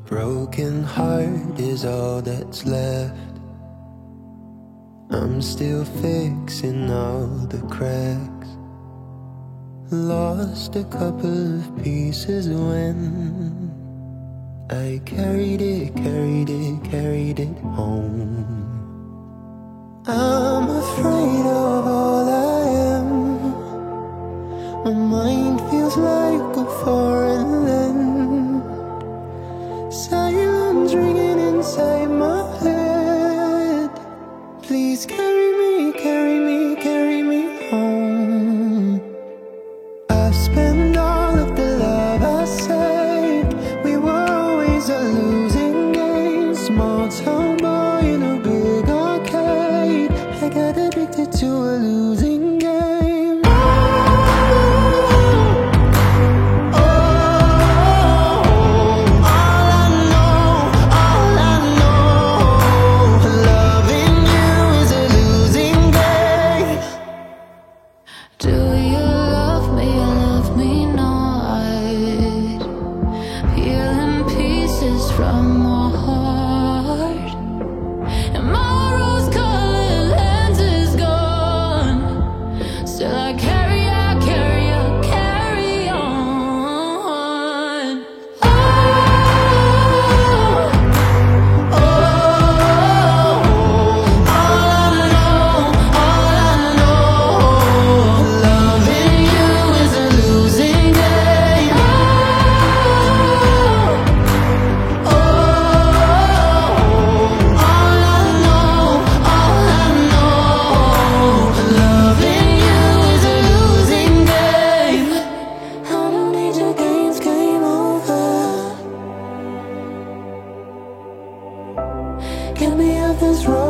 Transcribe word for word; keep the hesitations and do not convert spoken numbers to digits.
broken heart is all that's left. I'm still fixing all the cracks. Lost a couple of pieces when I carried it, carried it, carried it home. I'm afraid of all I am. My mind feels like a foreign land. Silence ringing inside my head. Please carry me, carry me, carry me home. I've spent all of the love I saved. We were always a losing game. Small town boy in a big arcade. I got addicted to a losing game. From my heart, and my rose-colored lens is gone. Still I carry, I carry, I carry on. Oh, oh, all I know, all I know, loving you is a losing game. Get me off this road.